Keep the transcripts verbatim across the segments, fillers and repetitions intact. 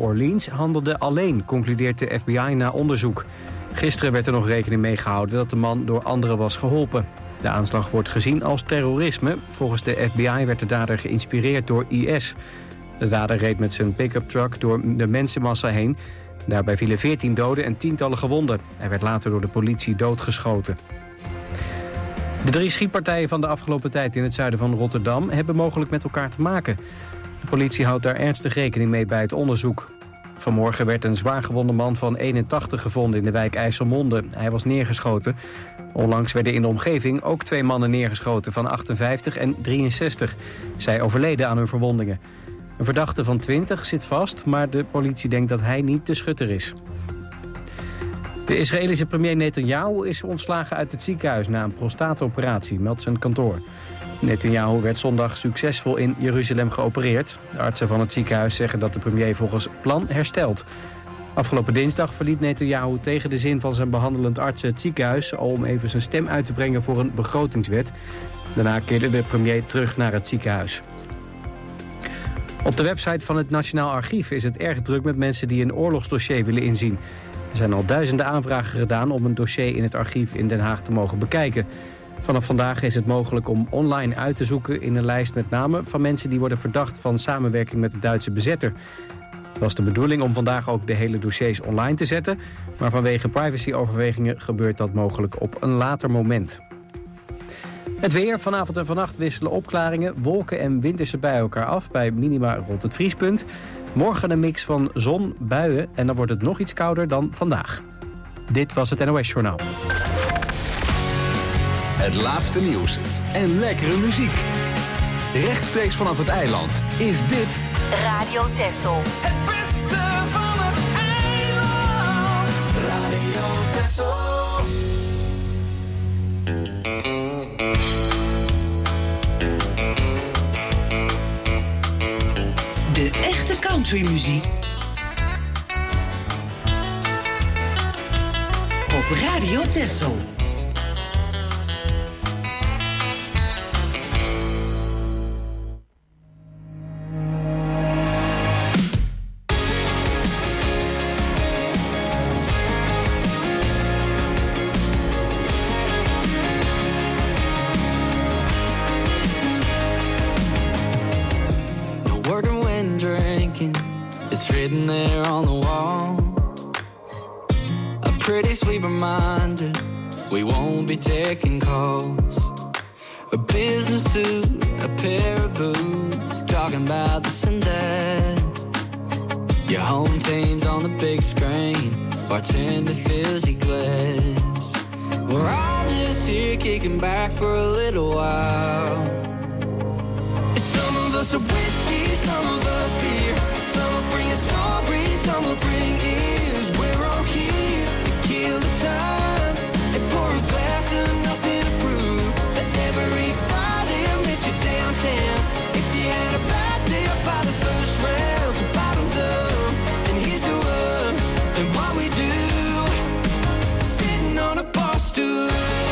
Orleans handelde alleen, concludeert de F B I na onderzoek. Gisteren werd er nog rekening mee gehouden dat de man door anderen was geholpen. De aanslag wordt gezien als terrorisme. Volgens de F B I werd de dader geïnspireerd door I S. De dader reed met zijn pick-up truck door de mensenmassa heen. Daarbij vielen veertien doden en tientallen gewonden. Hij werd later door de politie doodgeschoten. De drie schietpartijen van de afgelopen tijd in het zuiden van Rotterdam hebben mogelijk met elkaar te maken. De politie houdt daar ernstig rekening mee bij het onderzoek. Vanmorgen werd een zwaargewonde man van eenentachtig gevonden in de wijk IJsselmonde. Hij was neergeschoten. Onlangs werden in de omgeving ook twee mannen neergeschoten van achtenvijftig en drieënzestig. Zij overleden aan hun verwondingen. Een verdachte van twintig zit vast, maar de politie denkt dat hij niet de schutter is. De Israëlische premier Netanyahu is ontslagen uit het ziekenhuis na een prostaatoperatie, meldt zijn kantoor. Netanyahu werd zondag succesvol in Jeruzalem geopereerd. De artsen van het ziekenhuis zeggen dat de premier volgens plan herstelt. Afgelopen dinsdag verliet Netanyahu tegen de zin van zijn behandelend artsen het ziekenhuis, al om even zijn stem uit te brengen voor een begrotingswet. Daarna keerde de premier terug naar het ziekenhuis. Op de website van het Nationaal Archief is het erg druk met mensen die een oorlogsdossier willen inzien. Er zijn al duizenden aanvragen gedaan om een dossier in het archief in Den Haag te mogen bekijken. Vanaf vandaag is het mogelijk om online uit te zoeken in een lijst met namen van mensen die worden verdacht van samenwerking met de Duitse bezetter. Het was de bedoeling om vandaag ook de hele dossiers online te zetten, maar vanwege privacyoverwegingen gebeurt dat mogelijk op een later moment. Het weer, vanavond en vannacht wisselen opklaringen, wolken en winterse bij elkaar af bij minima rond het vriespunt. Morgen een mix van zon, buien en dan wordt het nog iets kouder dan vandaag. Dit was het N O S Journaal. Het laatste nieuws en lekkere muziek. Rechtstreeks vanaf het eiland is dit Radio Texel. Het beste van het eiland. Radio Texel. De echte countrymuziek op Radio Texel. It's written there on the wall. A pretty sweet reminder we won't be taking calls. A business suit, a pair of boots, talking about this and that. Your home team's on the big screen, bartender fills your glass. We're all just here kicking back for a little while. Some of us are whiskey, some of us beer. Some will bring a story, some will bring ears. We're all here to kill the time and pour a glass of nothing to prove. So every Friday I'll meet you downtown. If you had a bad day up by the first round, so bottoms up and here's to us and what we do, sitting on a bar stool.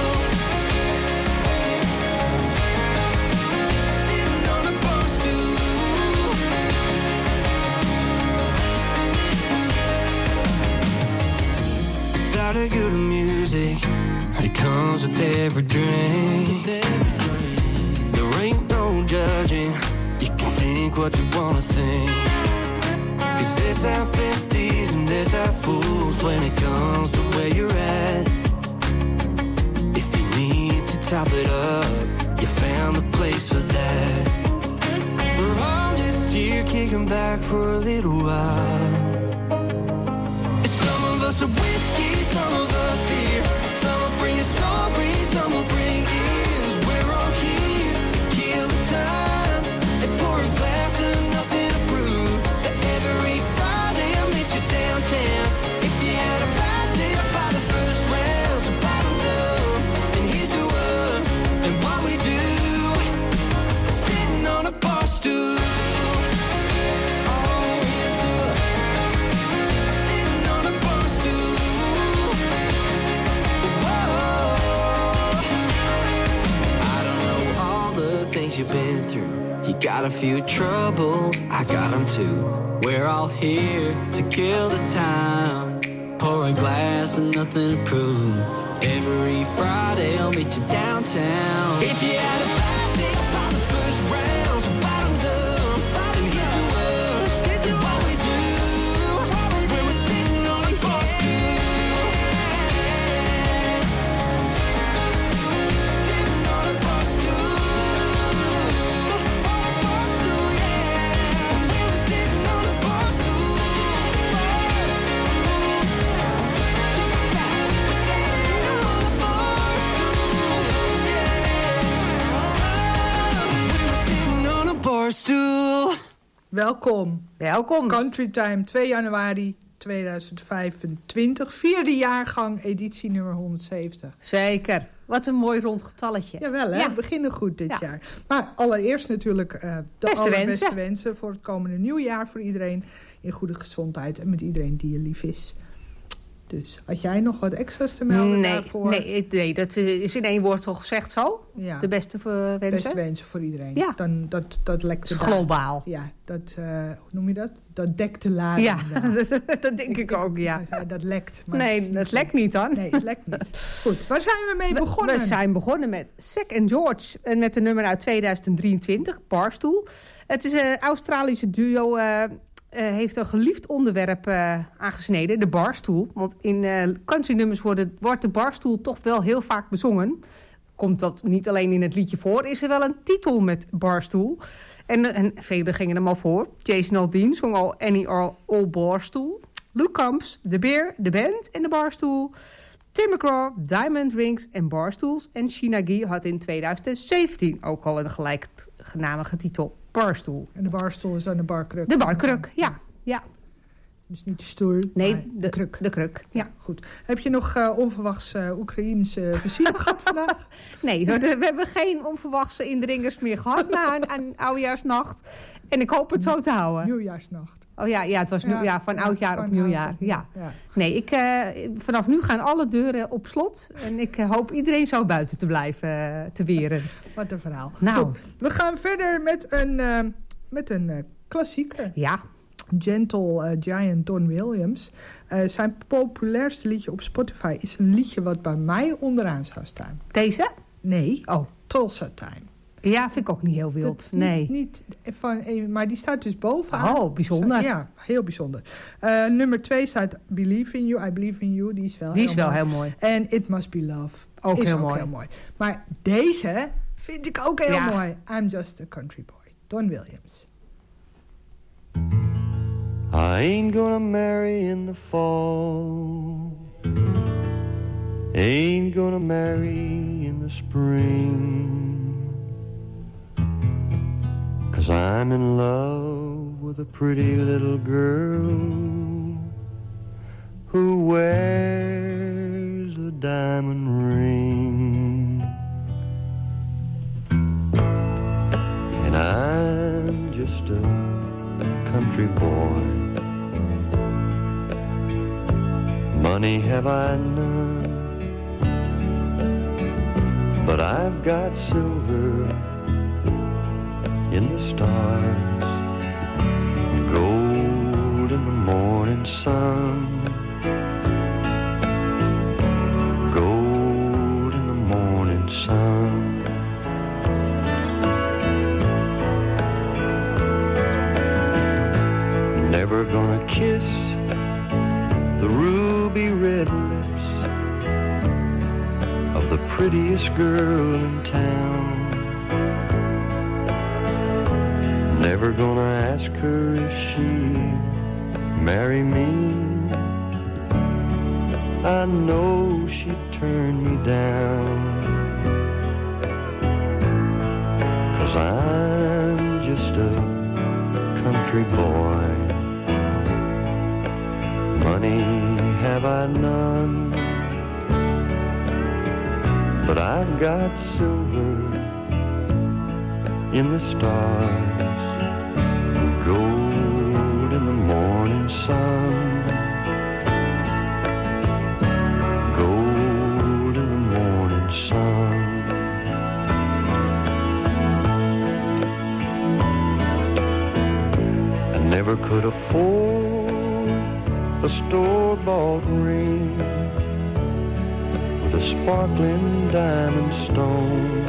Of good music, it comes with every drink. There ain't no judging, you can think what you wanna think. Cause there's our fifties and there's our fools when it comes to where you're at. If you need to top it up, you found the place for that. We're all just here kicking back for a little while. Some of us are whiskey, some of us beer. Some will bring a story, some will bring ears. We're all here to kill the time and pour a glass of nothing to prove. So every Friday I'll meet you downtown. If you had a bad day up by the first round, so bottoms up and here's to us and what we do, sitting on a bar stool. You've been through, You got a few troubles, I got them too. We're all here to kill the time. Pour a glass and nothing to prove. Every Friday I'll meet you downtown. If you had a bad day by the first round, so bottoms up, and here's the worst, here's what we do. When we're sitting on a bar stool. Sitting on a bar stool. On a bar stool, yeah. We were sitting on a bar stool. Bar stool. Take it back. We're sitting on a bar stool, yeah. We were sitting on a bar stool. Welkom. Welkom. Country Time, twee januari tweeduizend vijfentwintig. Vierde jaargang, editie nummer honderdzeventig. Zeker. Wat een mooi rond getalletje. Jawel, hè? Ja. We beginnen goed dit Ja. jaar. Maar allereerst natuurlijk uh, de Beste allerbeste wensen. wensen voor het komende nieuwjaar voor iedereen. In goede gezondheid en met iedereen die je lief is. Dus had jij nog wat extra's te melden Nee, daarvoor? nee, nee, dat is in één woord toch gezegd zo? Ja. De beste uh, wensen? Beste wensen voor iedereen. Ja. Dan, dat, dat lekt de Dat is globaal. Ja, dat, uh, hoe noem je dat? Dat dekt de lading. Ja, daar. dat denk ik ook, ja. Ik zei, dat lekt. Maar het is Nee, niet dat zo. lekt niet dan. Nee, het lekt niet. Goed, waar zijn we mee We- begonnen? We zijn begonnen met Zack and George. En met een nummer uit tweeduizend drieëntwintig, Barstool. Het is een Australische duo. Uh, uh, heeft een geliefd onderwerp uh, aangesneden, de barstoel. Want in uh, countrynummers worden, wordt de barstoel toch wel heel vaak bezongen. Komt dat niet alleen in het liedje voor, is er wel een titel met barstoel. En, en velen gingen hem al voor. Jason Aldean zong al Annie All, All Barstool. Luke Combs, The Bear, The Band en de barstoel. Tim McGraw, Diamond Rings en barstools. En Sheena Gee had in tweeduizend zeventien ook al een gelijknamige titel, Barstool. En de barstoel is dan de barkruk. De barkruk, ja. ja. Dus niet de stoel, Nee, maar de, kruk. De kruk, ja. Goed. Heb je nog uh, onverwachts uh, Oekraïense visite gehad vandaag? Nee, we, we hebben geen onverwachte indringers meer gehad na een, een oudjaarsnacht. En ik hoop het zo te houden. Nieuwjaarsnacht. Oh ja, ja het was nu, ja, van ja, oudjaar van op nieuwjaar. oud op Ja. nieuw- ja. Nee, ik, uh, vanaf nu gaan alle deuren op slot. En ik uh, hoop iedereen zo buiten te blijven uh, te weren. Wat een verhaal. Nou. Goed, we gaan verder met een, uh, met een uh, klassieker. Ja, Gentle uh, Giant Don Williams. Uh, zijn populairste liedje op Spotify is een liedje wat bij mij onderaan zou staan. deze? Nee, Oh, Tulsa Time. ja, vind ik ook niet heel Dat wild. is niet, Nee. niet van, een- maar die staat dus bovenaan. Oh, bijzonder. Ja, heel bijzonder. Uh, nummer twee staat Believe in You, I Believe in You. Die is wel Die heel is wel mooi. heel mooi. En It Must Be Love. Ook is heel ook mooi. heel mooi. Maar deze vind ik ook heel Ja. mooi. I'm Just a Country Boy. Don Williams. I ain't gonna marry in the fall. Ain't gonna marry in the spring. 'Cause I'm in love with a pretty little girl who wears a diamond ring. And I'm just a country boy. Money have I none, but I've got silver in the stars, gold in the morning sun, gold in the morning sun. Never gonna kiss the ruby red lips of the prettiest girl in town. Never gonna ask her if she'd marry me. I know she'd turn me down, 'cause I'm just a country boy. Money have I none, but I've got silver in the stars, gold in the morning sun, gold in the morning sun. could afford a store-bought ring with a sparkling diamond stone.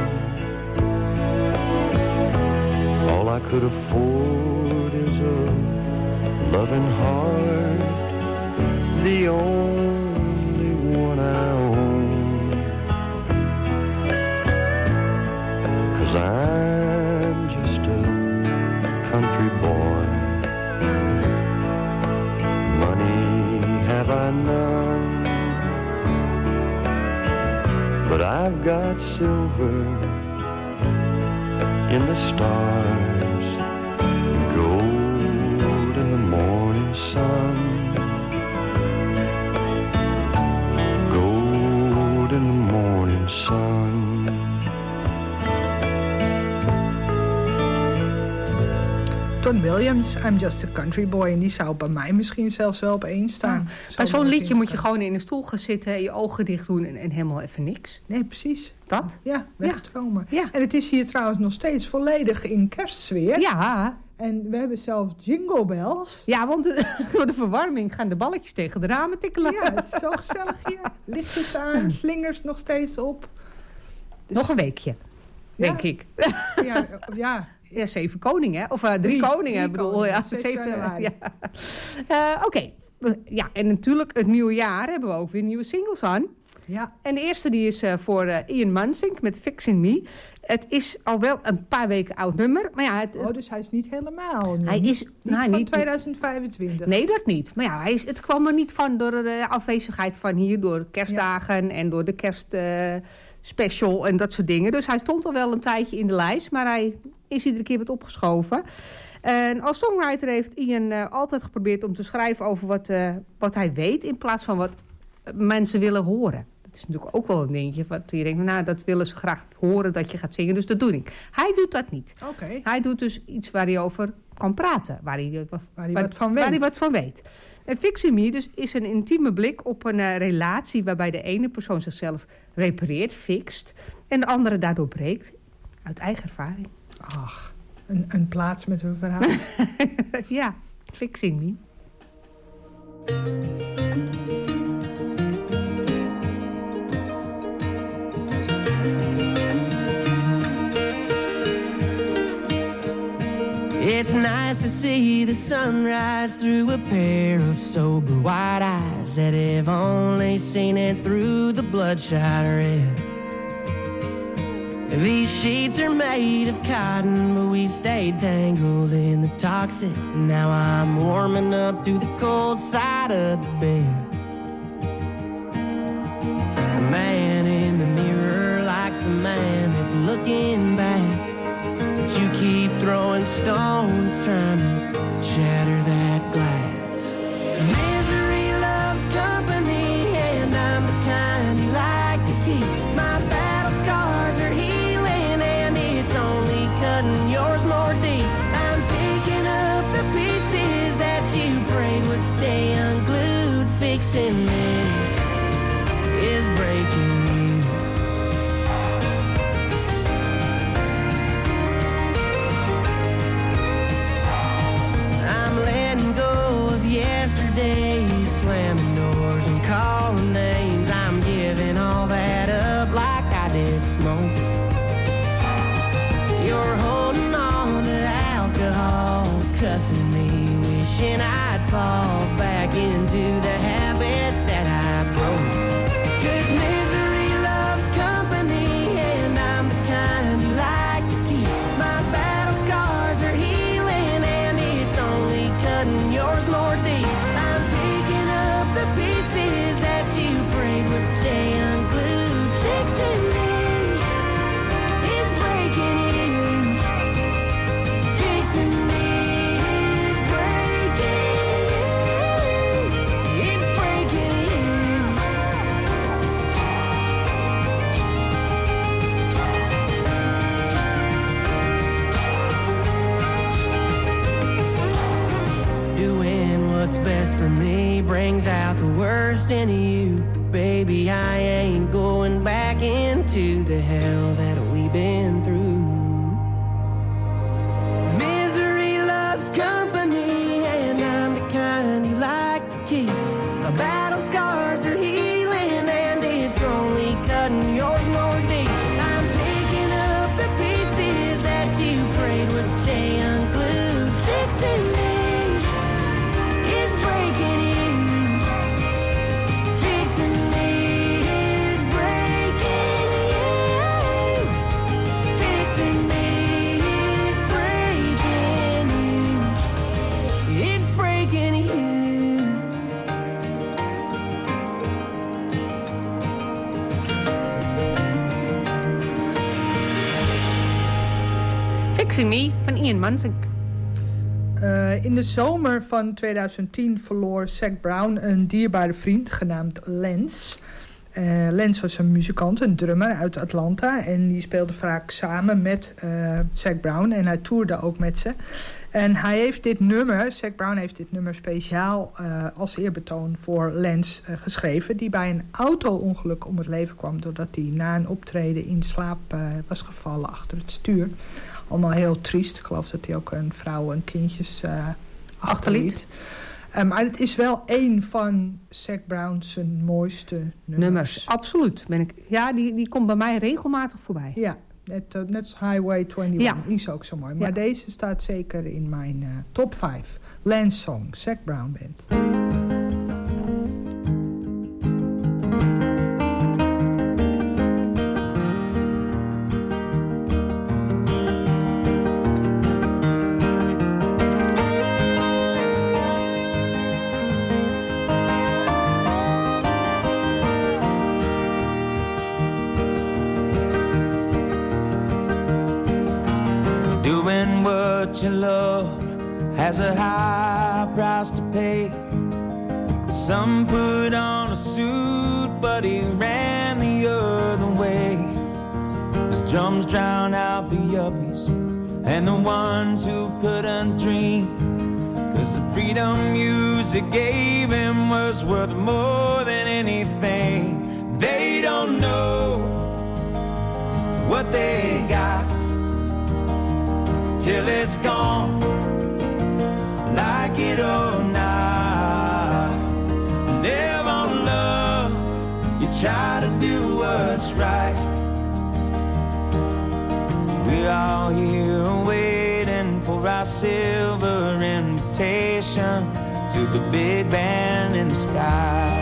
All I could afford is a loving heart, the only one I own. 'Cause I'm just a country boy. Money have I none, but I've got silver in the stars, gold in the morning sun, gold in the morning sun. Don Williams, I'm Just a Country Boy. En die zou bij mij misschien zelfs wel op één staan. Ja. Bij zo'n liedje moet je gewoon in een stoel gaan zitten, je ogen dicht doen en, en helemaal even niks. Nee, precies. Dat? Ja, wegdromen. Ja. En het is hier trouwens nog steeds volledig in kerstsfeer. Ja. En we hebben zelfs jingle bells. Ja, want de, door de verwarming gaan de balletjes tegen de ramen tikkelen. Ja, het is zo gezellig hier. Lichtjes aan, slingers nog steeds op. Dus... Nog een weekje, ja. denk ik. Ja, ja. Ja, zeven koningen, of uh, drie, drie koningen, drie bedoel koningen, ja. Zeven, ja. Uh, Oké, okay. Ja, en natuurlijk het nieuwe jaar hebben we ook weer nieuwe singles aan. Ja. En de eerste die is uh, voor uh, Ian Mansink met Fixing Me. Het is al wel een paar weken oud nummer, maar ja... Het, oh, dus hij is niet helemaal nieuw. Hij is niet nou, van niet, tweeduizend vijfentwintig. Nee, dat niet. Maar ja, hij is, het kwam er niet van door de afwezigheid van hier, door kerstdagen ja. en door de kerstspecial uh, en dat soort dingen. Dus hij stond al wel een tijdje in de lijst, maar hij is iedere keer wat opgeschoven. En als songwriter heeft Ian uh, altijd geprobeerd om te schrijven over wat, uh, wat hij weet, in plaats van wat mensen willen horen. Dat is natuurlijk ook wel een dingetje wat je denkt, nou, dat willen ze graag horen dat je gaat zingen, dus dat doe ik. Hij doet dat niet. Okay. Hij doet dus iets waar hij over kan praten, waar hij, waar, waar hij, waar, wat, van weet. Waar hij wat van weet. En Fixing Me dus is een intieme blik op een uh, relatie waarbij de ene persoon zichzelf repareert, fixt, en de andere daardoor breekt, uit eigen ervaring. Ach, een, een plaats met een verhaal. Ja, Fixing Me. It's nice to see the sunrise through a pair of sober white eyes that have only seen it through the bloodshot red. These sheets are made of cotton, but we stayed tangled in the toxic. Now I'm warming up to the cold side of the bed. The man in the mirror likes the man that's looking back, but you keep throwing stones trying to shatter that glass. Misery loves company, and I'm the kind you like to keep. My battle scars are healing, and it's only cutting yours more deep. I'm picking up the pieces that you prayed would stay unglued. Fixing me is breaking you. I'm letting go of yesterday, slamming doors and calling names. I'm giving all that up like I did smoke. You're holding on to alcohol, cussing me, wishing I'd fall back into the habit that I broke. 'Cause misery loves company, and I'm the kind you like to keep. My battle scars are healing, and it's only cutting yours more deep. I'm picking up the pieces that you prayed would stay unglued. Fixing me is breaking you. Fixing me is breaking you. It's breaking you. Doing what's best for me brings out the worst in you. Baby, I ain't going back into the hell that we've been through. Misery loves company, and Fixing Me van Ian Mansink. Uh, in de zomer van tweeduizend tien verloor Zac Brown een dierbare vriend genaamd Lance. Uh, Lance was een muzikant, een drummer uit Atlanta. En die speelde vaak samen met uh, Zac Brown. En hij toerde ook met ze. En hij heeft dit nummer, Zac Brown heeft dit nummer speciaal uh, als eerbetoon voor Lance uh, geschreven. Die bij een auto-ongeluk om het leven kwam. Doordat hij na een optreden in slaap uh, was gevallen achter het stuur. Allemaal heel triest. Ik geloof dat hij ook een vrouw en kindjes uh, achterliet. Uh, maar het is wel een van Zac Brown's mooiste nummers. Nummers, absoluut. Ben ik, ja, die, die komt bij mij regelmatig voorbij. Ja, net, uh, net als Highway eenentwintig. Ja. Die is ook zo mooi. Maar ja. Deze staat zeker in mijn uh, top vijf. Lance Song, Zac Brown Band. Your love has a high price to pay. Some put on a suit, but he ran the other way. His drums drown out the yuppies and the ones who couldn't dream. 'Cause the freedom music gave him was worth more than anything. They don't know what they got till it's gone, like it or not. Live on love, you try to do what's right. We're all here waiting for our silver invitation to the big band in the sky.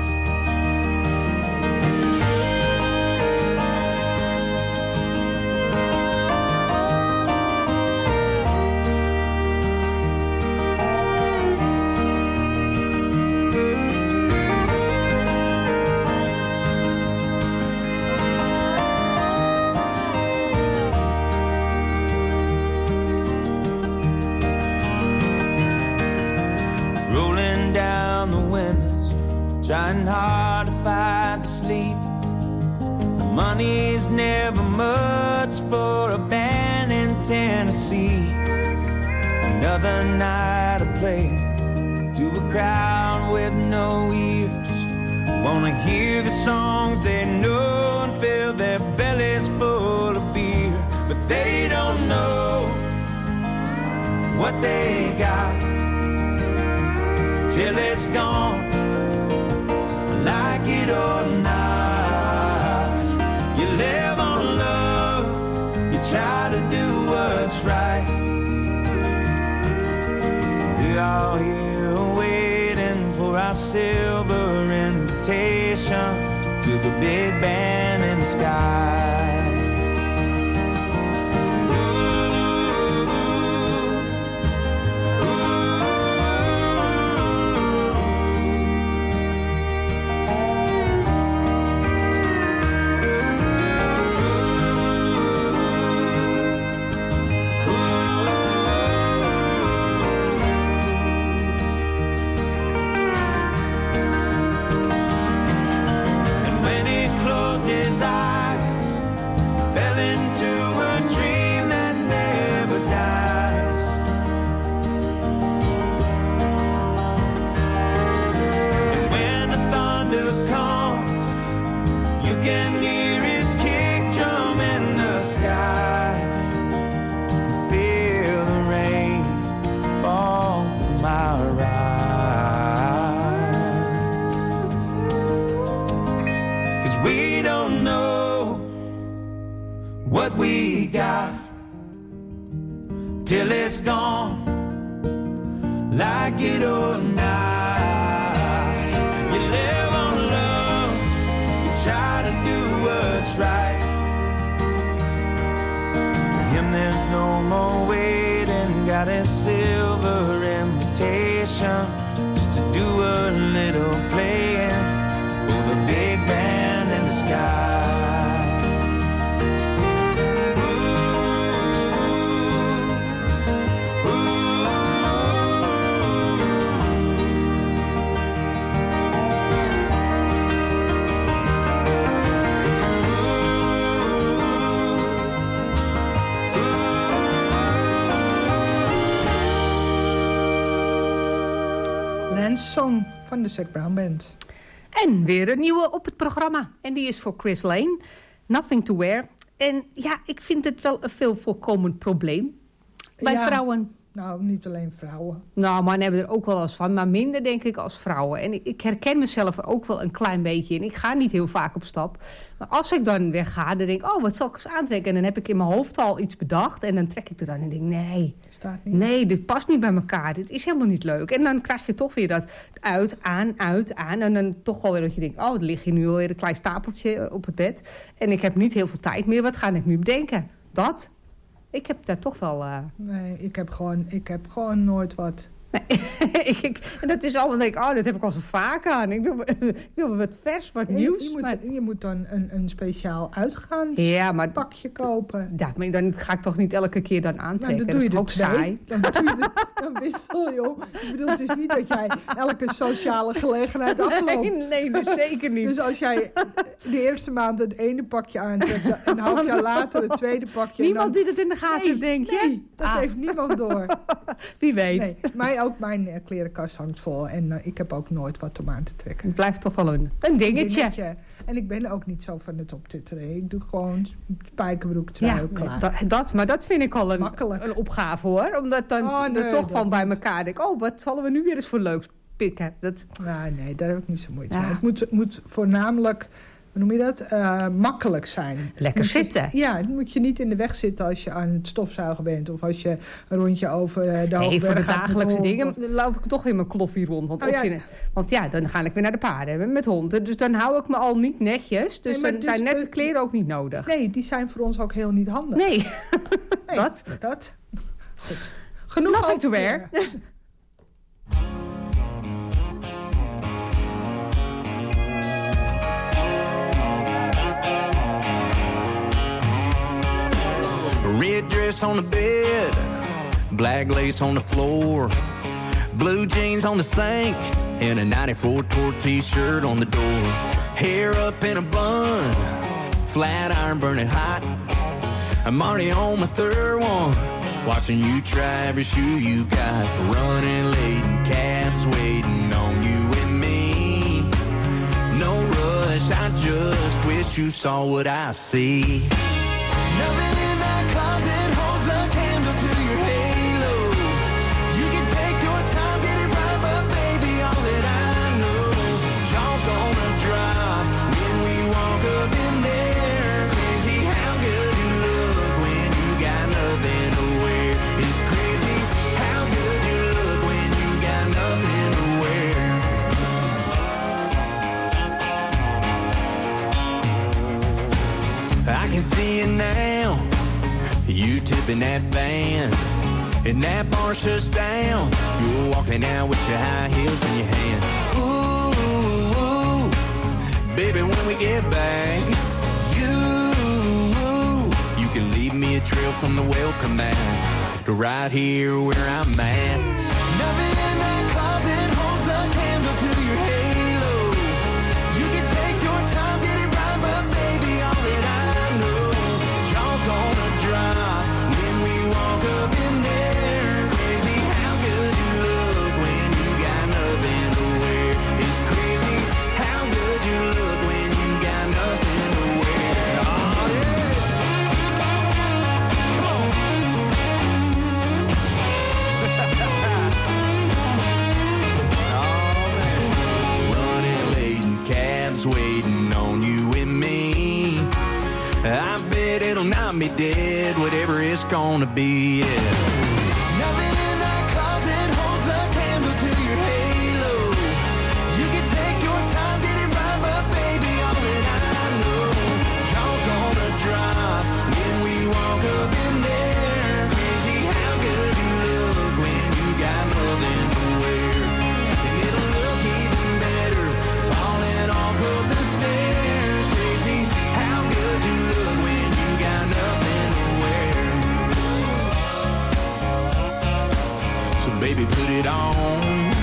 Trying hard to find the sleep. Money's never much for a band in Tennessee. Another night of playing to a crowd with no ears. Wanna hear the songs they know and fill their bellies full of beer. But they don't know what they got till it's gone, like it or not. You live on love, you try to do what's right. We're all here waiting for our silver invitation to the big band in the sky. We got till it's gone, like it or not. You live on love, you try to do what's right. For him there's no more waiting, got a silver invitation just to do a little playing for the big band in the sky. Song van de Zac Brown Band. En weer een nieuwe op het programma. En die is voor Chris Lane. Nothing to Wear. En ja, ik vind het wel een veel voorkomend probleem. Bij Ja. vrouwen. Nou, niet alleen vrouwen. Nou, mannen hebben er ook wel eens van. Maar minder denk ik als vrouwen. En ik, ik herken mezelf er ook wel een klein beetje in. Ik ga niet heel vaak op stap. Maar als ik dan wegga, dan denk ik... Oh, wat zal ik eens aantrekken? En dan heb ik in mijn hoofd al iets bedacht. En dan trek ik er dan en denk nee... Staat niet. Nee, dit past niet bij elkaar. Dit is helemaal niet leuk. En dan krijg je toch weer dat uit, aan, uit, aan. En dan toch wel weer dat je denkt... Oh, er ligt hier nu alweer een klein stapeltje op het bed. En ik heb niet heel veel tijd meer. Wat ga ik nu bedenken? Dat. Ik heb daar toch wel... Uh... Nee, ik heb, gewoon, ik heb gewoon nooit wat. Nee, ik, en dat is allemaal, denk ik, oh, dat heb ik al zo vaak aan. Ik wil, ik wil wat vers, wat nieuws. Je, je, moet, maar... je moet dan een, een speciaal uitgaanspakje ja, maar... kopen. Ja, maar dan ga ik toch niet elke keer dan aantrekken. Nou, dan doe je dat is er ook twee. saai. Dan, doe je de, dan wissel je om. Ik bedoel, het is niet dat jij elke sociale gelegenheid afloopt. Nee, nee, dus zeker niet. Dus als jij de eerste maand het ene pakje aantrekt... en een half jaar later het tweede pakje... Niemand dan... die dat in de gaten heeft, denk je? Nee, dat Ah. heeft niemand door. Wie weet. Nee, mij ook mijn uh, klerenkast hangt vol. En uh, ik heb ook nooit wat om aan te trekken. Het blijft toch wel een, een dingetje. dingetje. En ik ben ook niet zo van het optitteren. Ik doe gewoon spijkerbroek, trui, Ja, klaar. dat, dat, maar dat vind ik al een, Makkelijk. een opgave hoor. Omdat dan Oh, nee, er toch dat van bij niet. elkaar denk oh, wat zullen we nu weer eens voor leuks pikken? Dat, Nou, nee, daar heb ik niet zo moeite Ja. mee. Het moet, het moet voornamelijk, hoe noem je dat, uh, makkelijk zijn. Lekker Moet je- zitten. Ja, het moet je niet in de weg zitten als je aan het stofzuigen bent. Of als je een rondje over uh, de nee, hoogberg voor de gaat met dagelijkse hond, dingen of- loop ik toch in mijn kloffie rond. Want, Oh, of ja. je- want ja, dan ga ik weer naar de paarden met honden. Dus dan hou ik me al niet netjes. Dus Nee, maar dan dus zijn nette de- kleren ook niet nodig. Nee, die zijn voor ons ook heel niet handig. Nee. Nee, dat. Dat. Goed. Genoeg Nothing to over wear. kleren. Red dress on the bed, black lace on the floor, blue jeans on the sink, and a ninety-four tour t-shirt on the door. Hair up in a bun, flat iron burning hot. I'm already on my third one, watching you try every shoe you got. Running late and cabs waiting on you and me. No rush, I just wish you saw what I see. Nothing in that closet holds a candle to your halo. You can take your time, get it right, but baby, all that I know, jaw's gonna drop when we walk up in there. Crazy how good you look when you got nothing to wear. It's crazy how good you look when you got nothing to wear. I can see it now, you tipping that van, and that bar shuts down. You're walking out with your high heels in your hand. Ooh, ooh, baby, when we get back, you, you can leave me a trail from the welcome mat to right here where I'm at. Nothing in that closet holds a candle to your halo. You can take your time, get it right, but baby, all that I know, jaw's gonna drop when we walk up in there. Crazy how good you look when you got nothing to wear. It's crazy how good you look when you got nothing to wear. Oh yeah. Come on. Oh man. Running late and cabs waiting on you and me. I bet it'll knock me dead, whatever it's gonna be, yeah. Nothing in that closet holds a candle to your halo. You can take your time, get it right, but baby, all that I know, jaw's gonna drop when we walk up in there. Crazy how good you look when you got nothing to wear. And it'll look even better falling off of the stairs. Crazy how good you look when you got nothing to wear. So baby, put it on.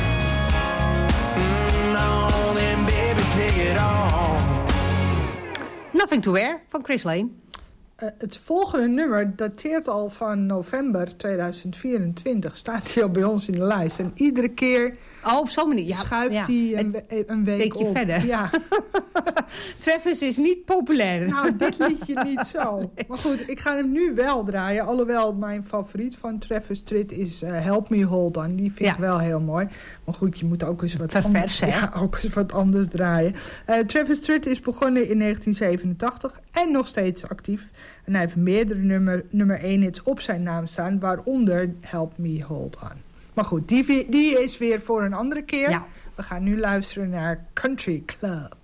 Mm, on, then baby, take it on. Nothing to Wear van Chris Lane. Uh, het volgende nummer dateert al van november tweeduizend vierentwintig. Staat hij al bij ons in de lijst. En iedere keer oh, op zo'n manier. Ja, schuift ja. hij een, we- een week beetje op. verder. Ja. Travis is niet populair. Nou, dit liedje niet zo. Nee. Maar goed, ik ga hem nu wel draaien. Alhoewel mijn favoriet van Travis Tritt is uh, Help Me Hold On. Die vind ja. ik wel heel mooi. Maar goed, je moet ook eens wat, Verversen, anders, ja, ook eens wat anders draaien. Uh, Travis Tritt is begonnen in negentien zevenentachtig en nog steeds actief. En hij heeft meerdere nummer, nummer één hits op zijn naam staan, waaronder Help Me Hold On. Maar goed, die, die is weer voor een andere keer. Ja. We gaan nu luisteren naar Country Club.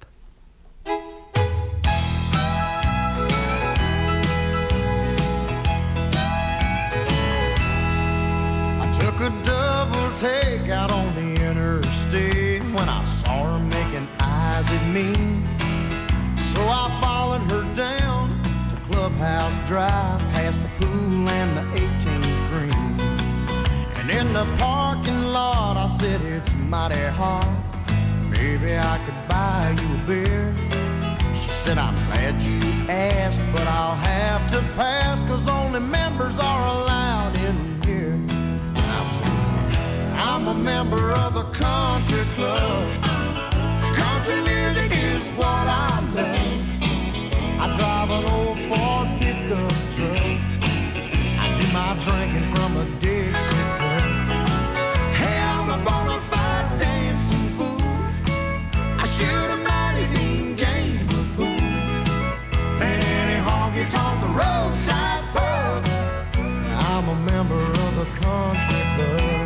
I took a double take out on the interstate when I saw her making eyes at me. So I followed her down to Clubhouse Drive, past the pool and the eighteenth green. And in the parking lot I said, it's mighty hot, maybe I could buy you a beer. She said, I'm glad you asked, but I'll have to pass, 'cause only members are allowed in here. And I said, I'm a member of the country club. Country music is what I love. I drive an old Ford pickup truck. I do my drinking from a Dixie cup. Hey, I'm a bona fide dancing fool. I shoot a mighty mean game of pool. And any honky-tonk roadside pub. I'm a member of the country club.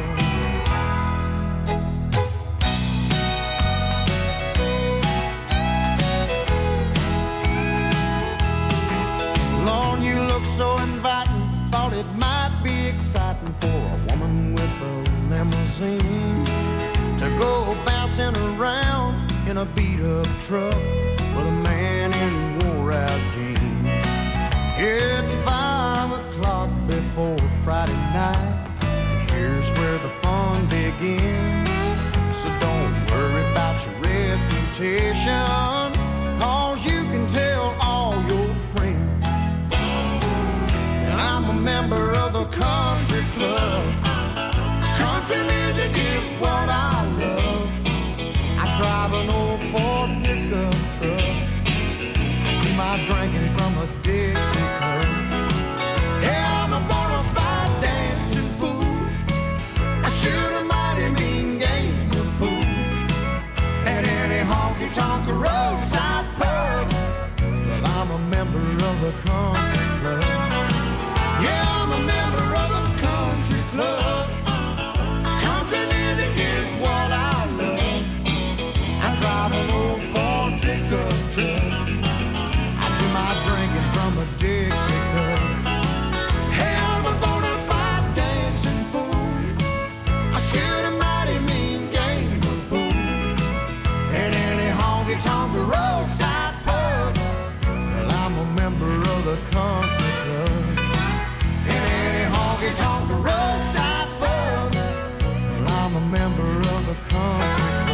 Lord, you look so inviting. Thought it might be exciting for a woman with a limousine to go bouncing around in a beat-up truck with a man in wore-out jeans. It's five o'clock before Friday night, and here's where the fun begins. So don't worry about your reputation, 'cause you can tell all your friends. And I'm a member of the country club. Country music is what I love. I drive an old Ford pickup truck. I do my drinking from a Dixie cup. Yeah, I'm a bona fide dancing fool. I shoot a mighty mean game of pool at any honky-tonk roadside pub. Well, I'm a member of the country club. Yeah, I'm a member of the country club. Country music is what I love. I drive an old Ford pickup truck. I do my drinking from a Dixie cup. Hey, I'm a bona fide dancing fool. I shoot a mighty mean game of pool at any honky-tonk roadside pub. Well, I'm a member of the country club. In any honky-tonk roadside pub. Well, I'm a member of the country club.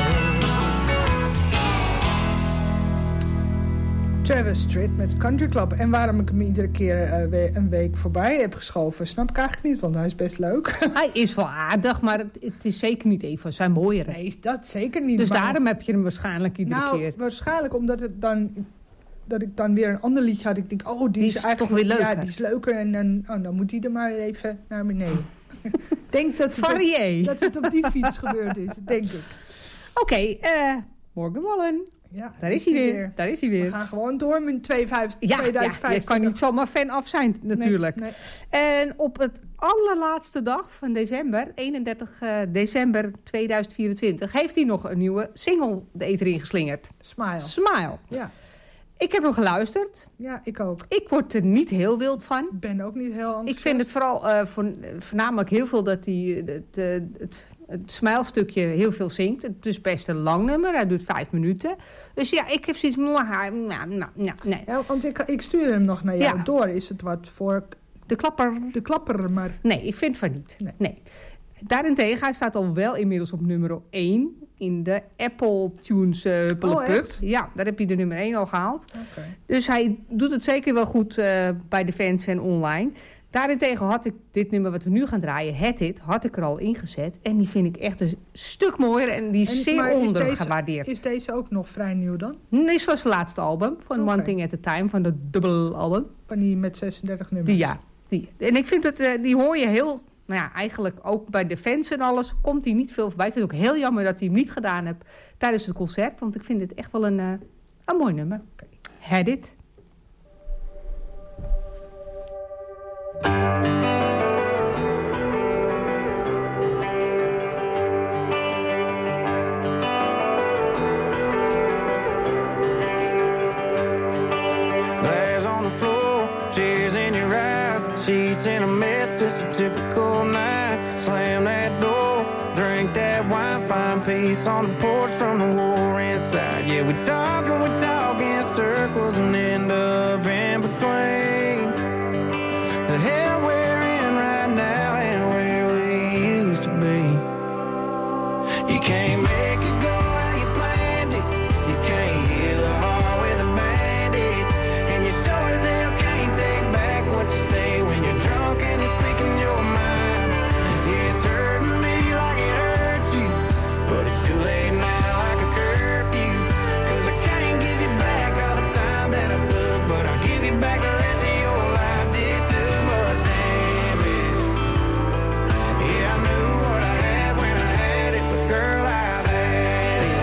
Travis Tritt met Country Club. En waarom ik hem iedere keer uh, we- een week voorbij heb geschoven, snap ik eigenlijk niet, want hij is best leuk. Hij is wel aardig, maar het, het is zeker niet een van zijn mooiere. Nee, dat zeker niet. Dus maar- daarom heb je hem waarschijnlijk iedere nou, keer. waarschijnlijk omdat het dan dat ik dan weer een ander liedje had. Ik denk, oh, die, Die is, is eigenlijk toch weer leuker. Ja, die is leuker en dan, oh, dan moet die er maar even naar beneden. denk dat het, Varié. op, dat het op die fiets gebeurd is, denk ik. Oké, okay, uh, Morgan Wallen. Ja, Daar is hij weer. weer. Daar is hij weer. We gaan gewoon door met tweeduizend vijfentwintig. Ja, je kan niet zomaar fan af zijn natuurlijk. Nee, nee. En op het allerlaatste dag van december, eenendertig december tweeduizend vierentwintig, heeft hij nog een nieuwe single de eter ingeslingerd. Smile. Smile. Ja. Ik heb hem geluisterd. Ja, ik ook. Ik word er niet heel wild van. Ik ben ook niet heel enthousiast. Ik vind het vooral uh, voor, voornamelijk heel veel dat hij het, het, het, het smijlstukje heel veel zingt. Het is best een lang nummer. Hij duurt vijf minuten. Dus ja, ik heb zoiets... Nou, nou, nou, nee. Ja, want ik, ik stuurde hem nog naar jou Ja. door. Is het wat voor... De klapper. De klapper, maar... Nee, ik vind van niet. Nee. nee. Daarentegen, hij staat al wel inmiddels op nummer één in de Apple Tunes uh, Oh, Pub. echt? Ja, daar heb je de nummer één al gehaald. Okay. Dus hij doet het zeker wel goed uh, bij de fans en online. Daarentegen had ik dit nummer wat we nu gaan draaien, Het Hit, had ik er al ingezet. En die vind ik echt een stuk mooier en die is En- zeer maar is ondergewaardeerd. Deze, is deze ook nog vrij nieuw dan? Dit was zijn laatste album, van Oké. One Thing at a Time, van de dubbel album. Van die met zesendertig nummers? Die, ja, die. En ik vind het, uh, die hoor je heel, nou ja, eigenlijk ook bij de fans en alles, komt hij niet veel voorbij. Ik vind het ook heel jammer dat hij hem niet gedaan heeft tijdens het concert, want ik vind het echt wel een, uh, een mooi nummer. Had It. Glass on the floor, tears in your eyes, sheets in a mess, just a typical night. Slam that door, drink that wine, find peace on the porch from the war inside. Yeah, we talk and we talk in circles and end up in between the hell we're in right now and where we used to be. You can't make it go how you planned it. You can't heal a heart with a bandage. And you sure as hell can't take back what you say when you're drunk and you're speaking your mind. Yeah, it's hurting me like it hurts you, but it's too late now like a curfew. Cause I can't give you back all the time that I took, but I'll give you back the rest of your life. Did too much damage. Yeah, I knew what I had when I had it, but girl, I've had it.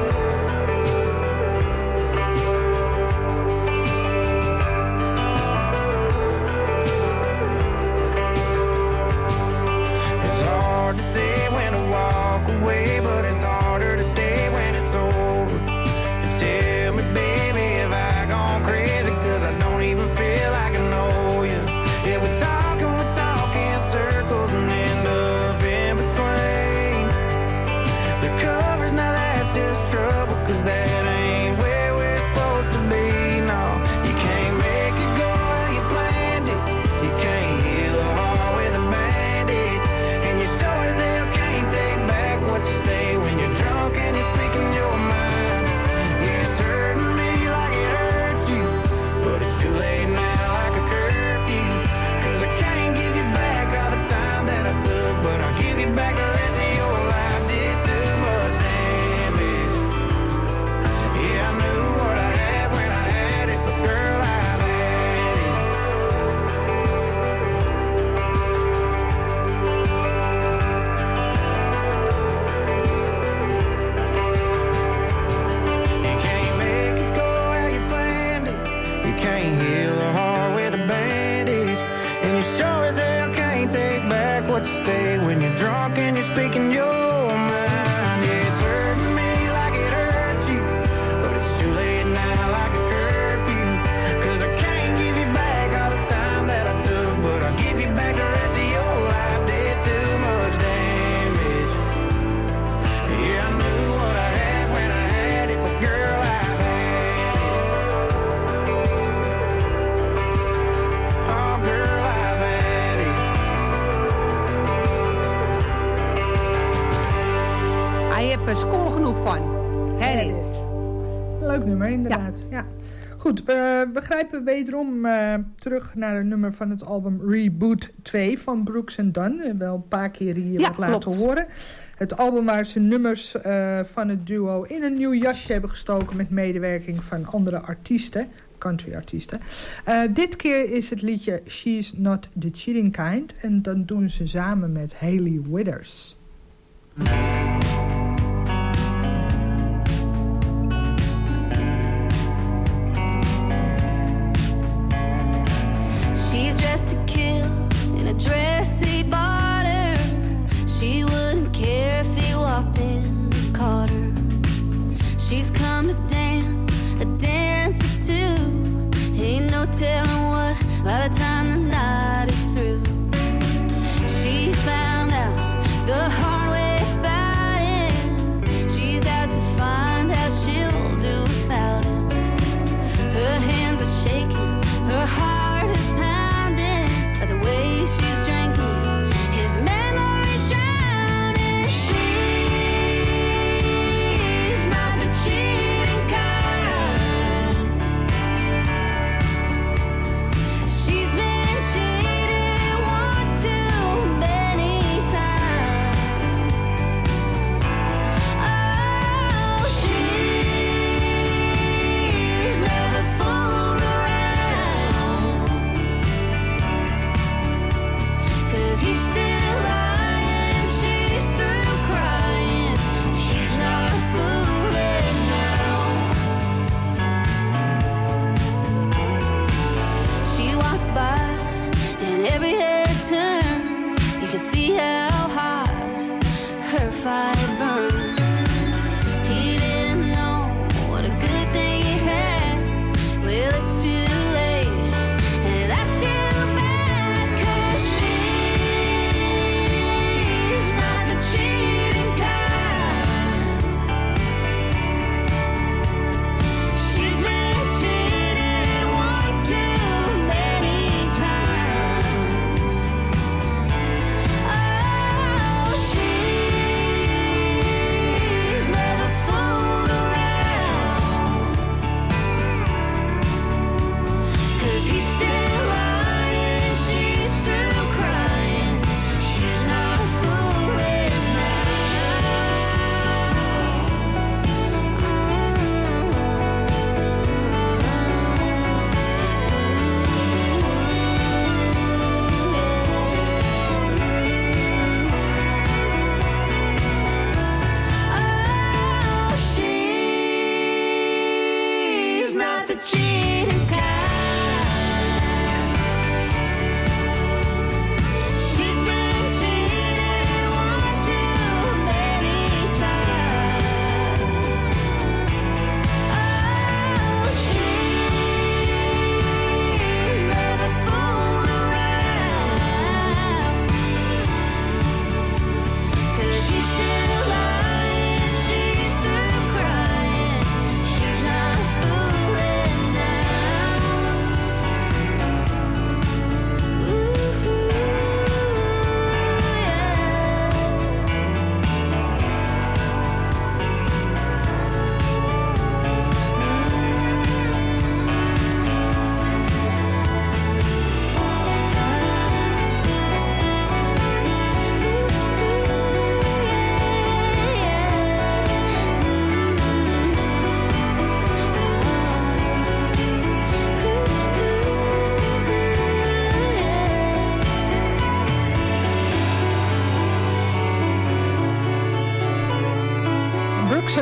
It's hard to say when to walk away, but it's harder to stay when it's over. And tell me, baby, have I gone crazy? Cause I don't even feel like I know you. Yeah, we talk and we talk in circles and end up in between the covers. Now that's just trouble, cause that ain't where we're supposed to be. No, you can't make it go how you planned it. You can't heal a heart with a bandage. And you sure as hell can't take back what you say when you're drunk and you're speaking your mind. Yeah, it's hurting me like it hurts you, but it's too late now like a curfew. Cause I can't give you back all the time that I took, but I'll give you back the rest of your life. Did too much damage. Yeah, I knew what I had when I had it, but girl, I've had it. You can't make it go how you planned it. You can't heal a heart with a bandage. And you sure as hell can't take back what you say when you're drunk and you're speaking your mind. Yeah, it's hurting me like it hurts you, but it's too late now like a curfew. Cause I can't give you back all the time that I took, but I'll give you back the rest of your life. Did too much damage. Yeah, I knew what I had when I had it, but girl, I've had it. Oh, girl, I've had it. Hij heeft er score genoeg van. Had It. Leuk nummer, inderdaad. Ja. Goed, uh, we grijpen wederom uh, terug naar een nummer van het album Reboot twee van Brooks and Dunn. Uh, wel een paar keer hier Ja, wat laten klopt. horen. Het album waar ze nummers uh, van het duo in een nieuw jasje hebben gestoken met medewerking van andere artiesten. Country artiesten. Uh, dit keer is het liedje She's Not the Cheating Kind. En dan doen ze samen met Hailey Withers. She's dressed to kill in a dress he bought her. She wouldn't care if he walked in and caught her. She's come to dance, a dance or two. Ain't no telling what by the time the night is through. She found out the hard way about him. She's out to find how she'll do without him. Her hands are shaking, her heart is pounding by the way she's drinking. His memories drown.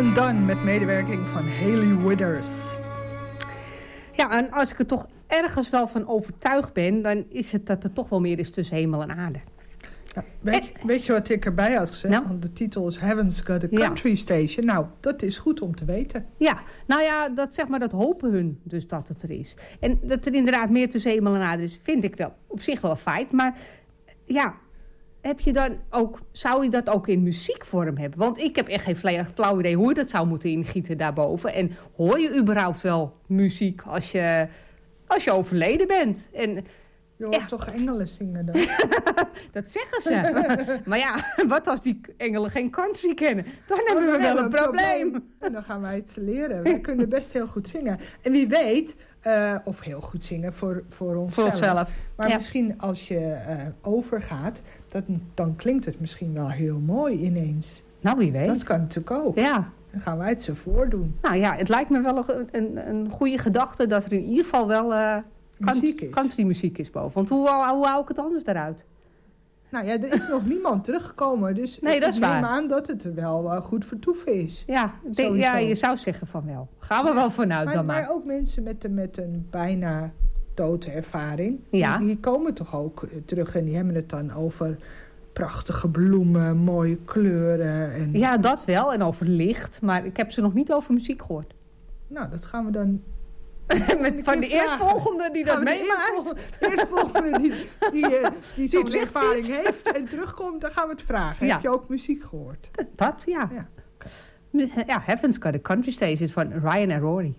Undone met medewerking van Hayley Withers. Ja, en als ik er toch ergens wel van overtuigd ben, dan is het dat er toch wel meer is tussen hemel en aarde. Ja, weet, je, weet je wat ik erbij had gezegd? Nou? Want de titel is Heaven's Got a Country Ja. Station. Nou, dat is goed om te weten. Ja, nou ja, dat, zeg maar, dat hopen hun dus dat het er is. En dat er inderdaad meer tussen hemel en aarde is, vind ik wel op zich wel een feit. Maar ja, heb je dan ook, zou je dat ook in muziekvorm hebben? Want ik heb echt geen flauw, flauw idee hoe je dat zou moeten ingieten daarboven. En hoor je überhaupt wel muziek als je, als je overleden bent? En Je hoort ja. toch engelen zingen dan? Dat zeggen ze. Maar ja, wat als die engelen geen country kennen? Dan hebben we dan wel hebben een we probleem. En dan gaan wij iets leren. Wij kunnen best heel goed zingen. En wie weet, uh, of heel goed zingen voor, voor onszelf. Voor onszelf. Maar Ja. misschien als je uh, overgaat, dat, dan klinkt het misschien wel heel mooi ineens. Nou, wie weet. Dat kan natuurlijk ook. Ja. Dan gaan wij het ze voordoen. Nou ja, het lijkt me wel een, een, een goede gedachte dat er in ieder geval wel uh, Muziek is. country muziek is boven. Want hoe, hoe, hoe hou ik het anders daaruit? Nou ja, er is nog niemand teruggekomen. Dus Nee, dat is ik neem waar. aan dat het er wel uh, goed vertoeven is. Ja, ik denk, ja, Sowieso. je zou zeggen van wel. Gaan we wel vanuit Maar, dan maar. maar ook mensen met, de, met een bijna dode ervaring. Ja. Die, die komen toch ook uh, terug en die hebben het dan over prachtige bloemen, mooie kleuren. En, Ja, dat wel. En over licht. Maar ik heb ze nog niet over muziek gehoord. Nou, dat gaan we dan... Met, van de eerstvolgende die dat meemaakt. De eerstvolgende die, die, uh, die zo'n het licht ervaring ziet. heeft en terugkomt, dan gaan we het vragen. Ja. Heb je ook muziek gehoord? Dat, ja. Ja. Ja, Heaven's Got a Country Station van Ryan en Rory.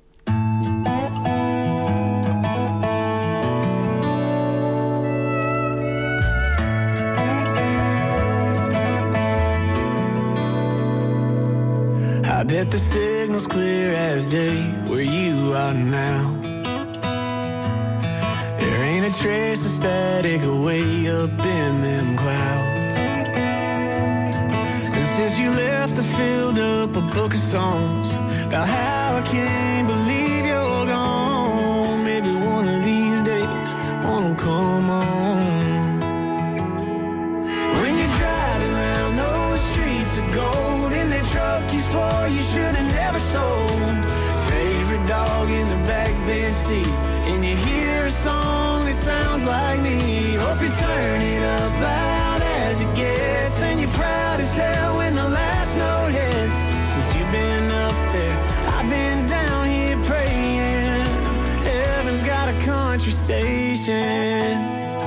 I bet the signal's clear as day where you are now. There ain't a trace of static away up in them clouds. And since you left, I filled up a book of songs about how I can't believe you're gone. Maybe one of these days one will come on. When you're driving around those streets of gold in that truck you swore you should have never sold. Favorite dog in the back bench seat, and you hear a song that sounds like me. Hope you turn it up loud as it gets, and you're proud as hell when the last note hits. Since you've been up there, I've been down here praying. Heaven's got a country station.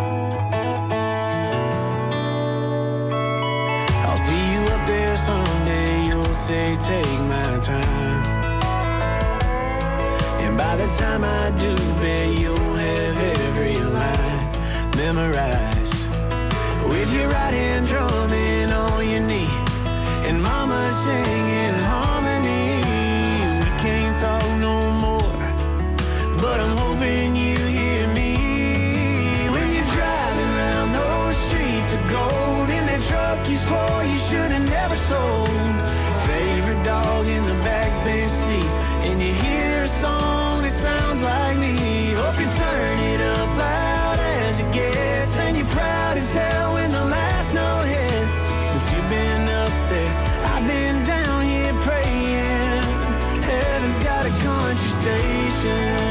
I'll see you up there someday, you'll say take my time. And by the time I do, bet you'll have every line memorized. With your right hand drumming on your knee, and mama singing harmony. We can't talk no more, but I'm hoping you hear me. When you're driving around those streets of gold in that truck you swore you should have never sold. Favorite dog in the back bench seat, and you hear a song that sounds like me. Hope you turn it up loud as it gets, and you're proud as hell when the last note hits. Since you've been up there, I've been down here praying. Heaven's got a country station.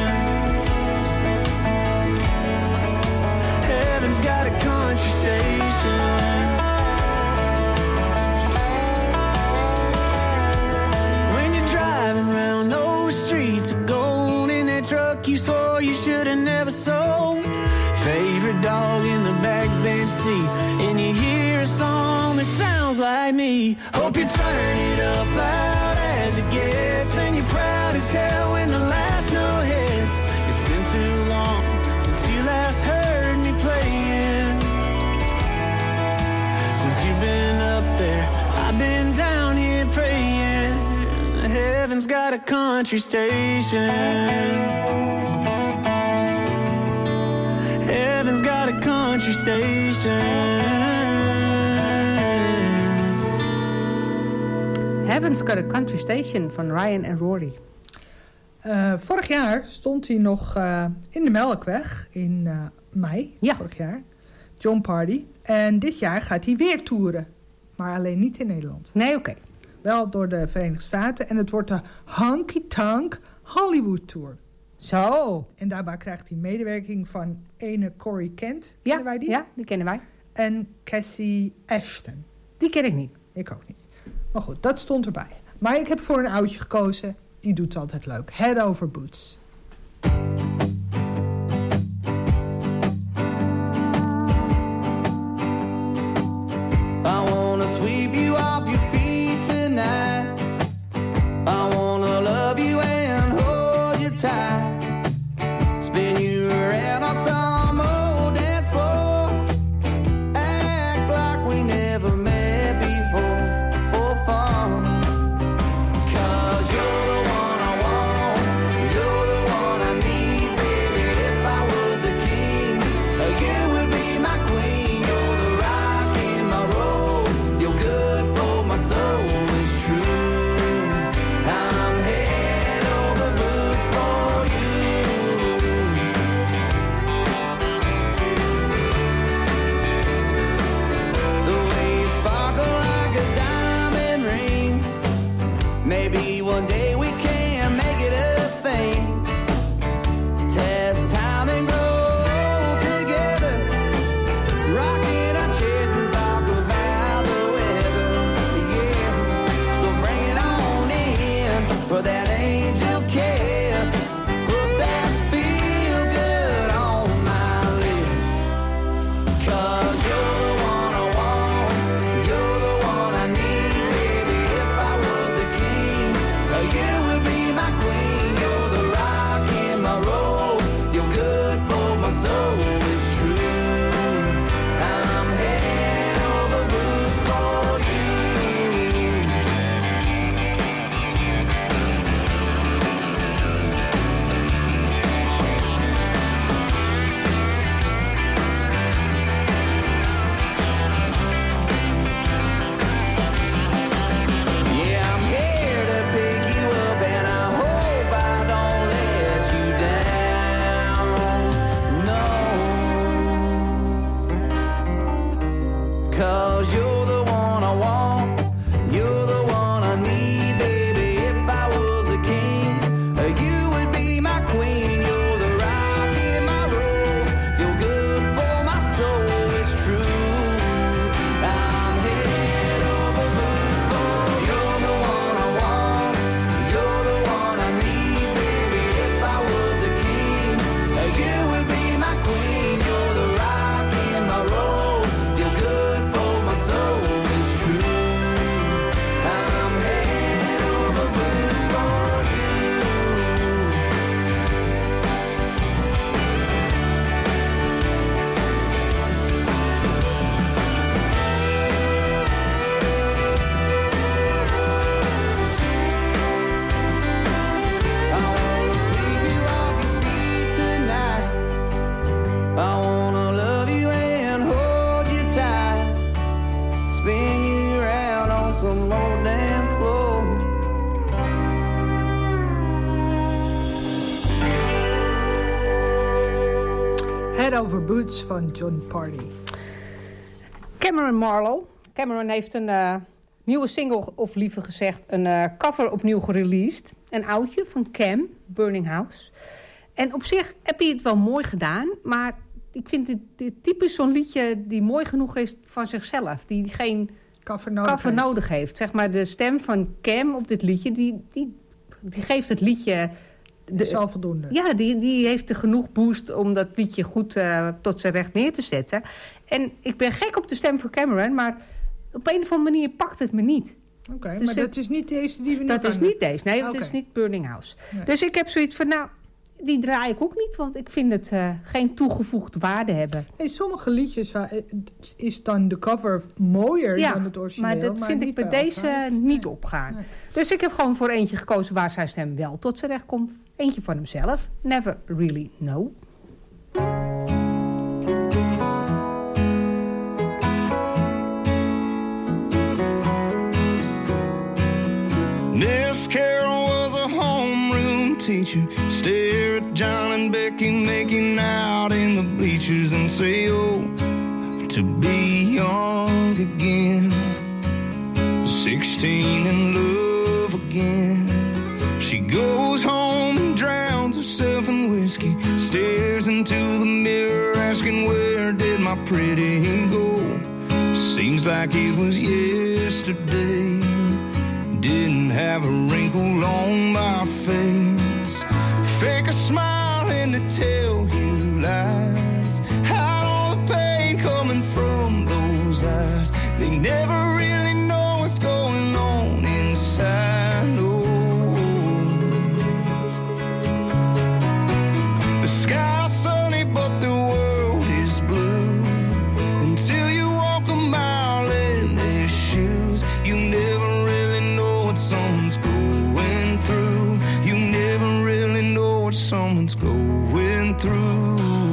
Heaven's got a country station. When you're driving around those streets of gold in that truck you swore you should have never sold. Favorite dog in the back bench seat, and you hear a song that sounds like me. Hope you turn it up loud as it gets, and you're proud as hell when the last note hits. It's been too long since you last heard me playing. Since you've been up there, I've been down here praying. Heaven's got a country station. Heaven's got a country station. Heaven's Got a Country Station van Ryan en Rory. Uh, vorig jaar stond hij nog uh, in de Melkweg in uh, mei. Ja. Vorig jaar. John Party. En dit jaar gaat hij weer toeren. Maar alleen niet in Nederland. Nee, oké. Okay. wel door de Verenigde Staten. En het wordt de Honky Tonk Hollywood Tour. Zo. En daarbij krijgt hij medewerking van ene Corey Kent. Ja, kennen wij die? Ja, die kennen wij. En Cassie Ashton. Die ken ik niet. Ik ook niet. Maar goed, dat stond erbij. Maar ik heb voor een oudje gekozen. Die doet het altijd leuk. Head Over Boots. I wanna sweep you off your feet tonight. I wanna love you and hold you tight. Spin you around on some old dance floor. Act like we never met before, for fun. 'Cause you're the one I want, you're the one I need, baby. If I was a king, you would be my queen. You're the rock in my road, you're good for my soul, it's true. I'm head over boots for you. The way you sparkle like a diamond ring. Maybe one day we can make it a thing. Test time and grow together. Rocking our chairs and talk about the weather. Yeah, so bring it on in for that angel kiss. Put that feel good on my lips. 'Cause you're the one I want, you're the one I need, baby. If I was a king, you would be my queen. You're the rock in my road, you're good for my soul, it's true. I'm head over boots for you. Yeah, I'm here to pick you up, and I hope I don't let you down. No, 'cause you're the one I want, you're the one I need, baby. If I was a king, you would be my queen. You're the rock in my road, you're good for my soul, it's true. I'm head over boots for you. You're the one I want, you're the one I need, baby. If I was a king, you would be my queen. You're the rock in my road, you're good for my soul, it's true. I'm head over boots for you. I wanna sweep you off your feet tonight. I wanna love you and hold you tight. Spin you around on some old dance floor. Head Over Boots van John Party. Cameron Marlowe. Cameron heeft een eh, nieuwe single, of liever gezegd een eh, cover opnieuw gereleased. Een oudje van Cam, Burning House. En op zich heb je het wel mooi gedaan, maar ik vind dit, dit typisch zo'n liedje die mooi genoeg is van zichzelf. Die geen Cover nodig cover heeft. nodig heeft. Zeg maar de stem van Cam op dit liedje, die, die, die geeft het liedje... De, is al voldoende. Ja, die, die heeft er genoeg boost om dat liedje goed uh, tot zijn recht neer te zetten. En ik ben gek op de stem van Cameron, maar op een of andere manier pakt het me niet. Oké, okay, dus maar dat is niet deze die we nu Dat is hangen. niet deze, nee, dat Okay. is niet Burning House. Nee. Dus ik heb zoiets van, nou, die draai ik ook niet, want ik vind het uh, geen toegevoegde waarde hebben. Hey, sommige liedjes waar, is dan de cover mooier Ja, dan het origineel. maar dat vind niet ik bij bij deze altijd. niet Nee. opgaan. Nee. Dus ik heb gewoon voor eentje gekozen waar zijn stem wel tot zijn recht komt. Eentje van hemzelf. Never Really Know. Miss Carol was a homeroom teacher. Stare at John and Becky making out in the bleachers and say, oh, to be young again. sixteen in love again. She goes home and drowns herself in whiskey, stares into the mirror asking where did my pretty go. Seems like it was yesterday. Didn't have a wrinkle on my face. Fake a smile and to tell you lies. Hide all the pain coming from those eyes. They never really know what's going on inside. No. The sky's sunny but the world is blue. Until you walk a mile in their shoes, you never really know what someone's going through. You never really know what someone's going through.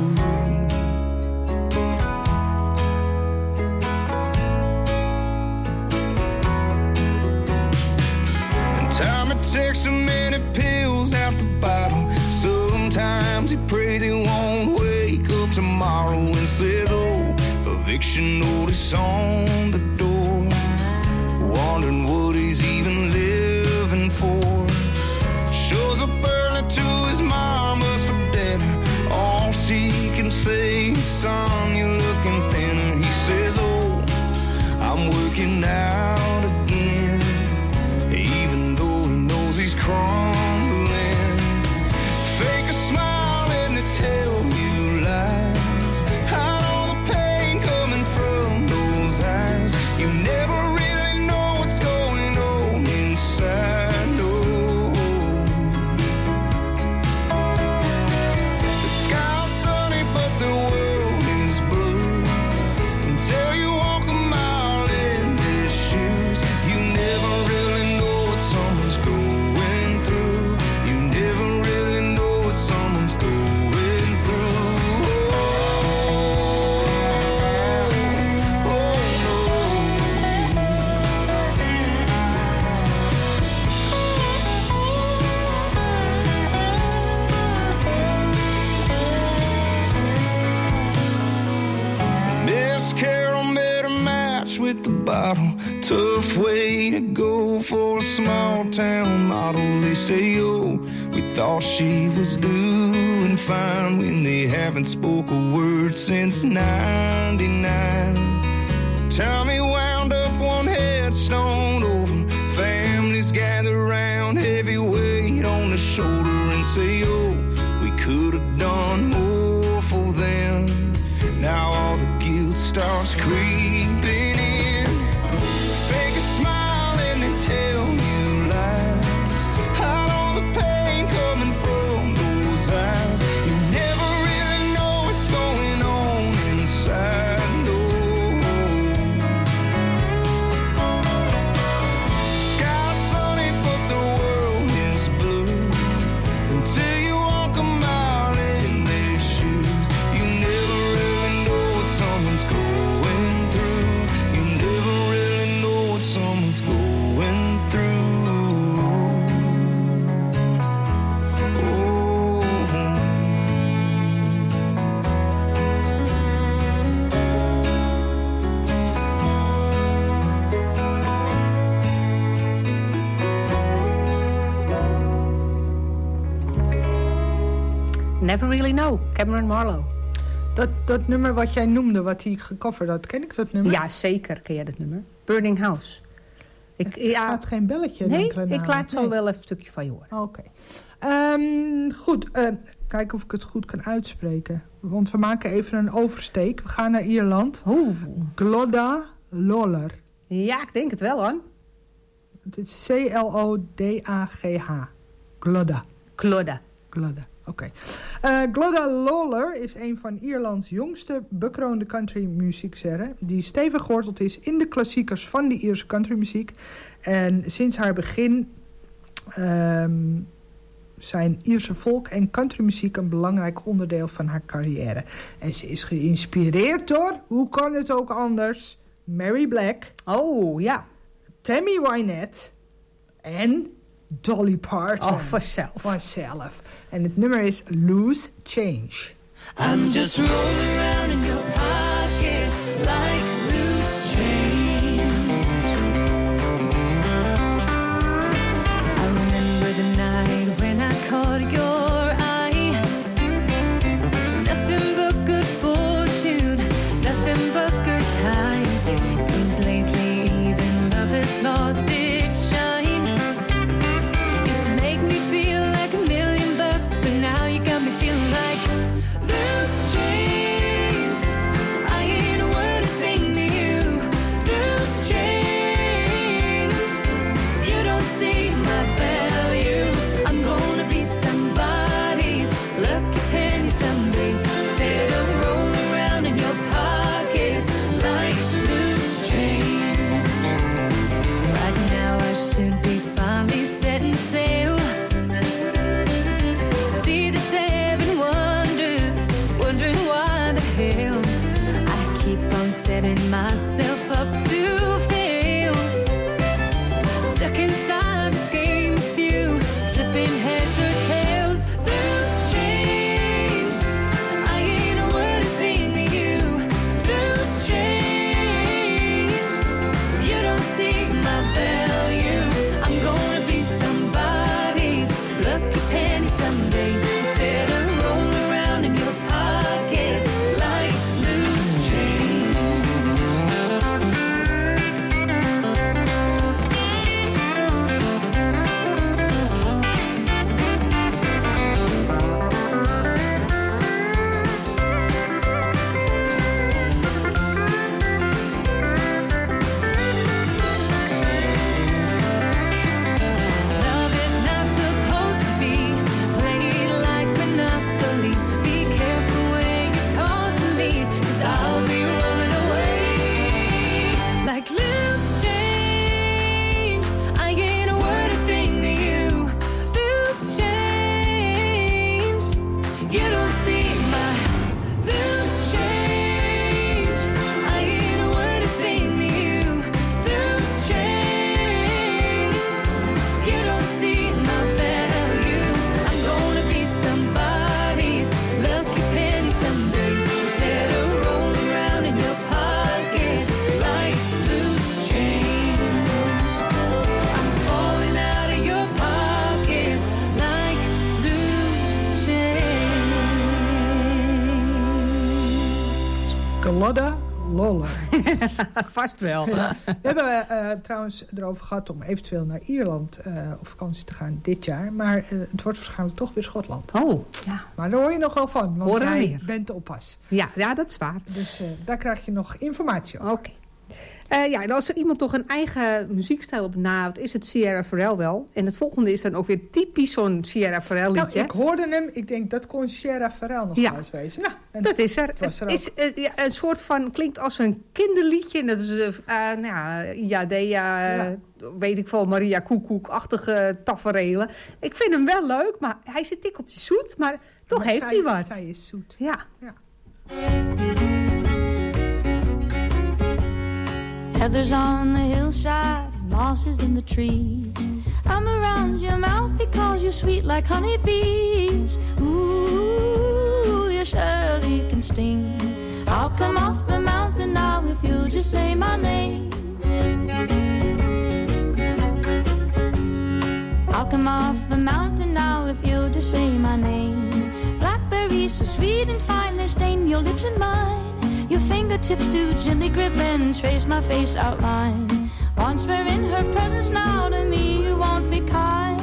And Tommy takes so many pills out the bottle. Sometimes he prays he won't wake up tomorrow and says, oh, eviction notice on the door. Wondering what he's even living for. Shows up early to his mama's for dinner. All she can say is, son, you're looking thinner. He says, oh, I'm working out again. Even though he knows he's crumbling. Fake a smile and to tell you lies. Hide all the pain coming from those eyes. You never really know what's going on inside. No. The sky's sunny but the world is blue. Until you walk a mile in their shoes, you never really know what someone's going through. You never really know what someone's going through. Oh, oh no. Miss Carol made a match with the bottle. Tough way to go for a small town model. They say, oh, we thought she was doing fine when they haven't spoke a word since ninety-nine. Tommy wound up one headstone over. Families gather round, heavy weight on the shoulder, and say, oh, we could have done more for them. Now all the guilt starts creeping in. Fake a smile and then tell you lies. Hide all the pain coming from those eyes. You never really know what's going on inside. No. Sky's sunny but the world is blue. Until you walk a mile in their shoes, you never really know what someone's going through. You never really know what someone's going through. Never Really Know, Cameron Marlowe. Dat, dat nummer wat jij noemde, wat hij gecoverd had, ken ik dat nummer? Ja, zeker ken jij dat nummer. Burning House. Ik, Ik ja, had geen belletje. nee, enkele ik naam. laat zo Nee. wel even een stukje van je horen. Oké. Ehm, goed, uh, kijken of ik het goed kan uitspreken. Want we maken even een oversteek. We gaan naar Ierland. Oeh. Glodda Lawler. Ja, ik denk het wel, hoor. Het is C L O D A G H. Glodda. Glodda. Glodda. Oké. Okay. Uh, Glodda Lawler is een van Ierlands jongste bekroonde countrymuzieksterren, die stevig geworteld is in de klassiekers van de Ierse countrymuziek. En sinds haar begin um, zijn Ierse folk- en countrymuziek een belangrijk onderdeel van haar carrière. En ze is geïnspireerd door, hoe kan het ook anders, Mary Black. Oh, ja. Tammy Wynette en Dolly Parton. Oh, vanzelf. Vanzelf. En het nummer is Loose Change. I'm just rolling around in your pocket like loose change. someday. Instead of rolling around in your pocket like loose change. Love is not supposed to be played like Monopoly. Be careful when you're tossing me, 'cause I'll be rolling away like loose change. I ain't a word a thing to you. Loose change. You don't see my loose change. I ain't a word a thing to you. Loose change. You don't see my value. I'm gonna be somebody's lucky penny someday. Instead of rolling around in your pocket like loose change. I'm falling out of your pocket like loose change. Galodda Loller. Vast wel. We hebben uh, trouwens erover gehad om eventueel naar Ierland uh, op vakantie te gaan dit jaar. Maar uh, het wordt waarschijnlijk toch weer Schotland. Oh, ja. Maar daar hoor je nog wel van, want Horen we jij meer. bent de oppas. Ja, ja, dat is waar. Dus uh, daar krijg je nog informatie over. Oké. Eh, ja, en als er iemand toch een eigen muziekstijl op nahoudt, is het Sierra Farrell wel. En het volgende is dan ook weer typisch zo'n Sierra Farrell Nou, liedje. ik hoorde hem. Ik denk, dat kon Sierra Farrell nog Ja. wel eens wezen. Nou, en Dat is er. het was er Het ook. is eh, ja, een soort van, klinkt als een kinderliedje. En dat is, eh, uh, nou ja, Iadea, uh, Ja. weet ik veel, Maria Koekoek-achtige taferelen. Ik vind hem wel leuk, maar hij is een tikkeltje zoet. Maar toch Maar heeft zij- hij wat. Zij is zoet. Ja. Ja. Heather's on the hillside, moss is in the trees. I'm around your mouth because you're sweet like honeybees. Ooh, you surely can sting. I'll come off the mountain now if you just say my name. I'll come off the mountain now if you just say my name. Blackberries so sweet and fine, they stain your lips and mine. Your fingertips do gently grip and trace my face outline. Once we're in her presence now, to me you won't be kind.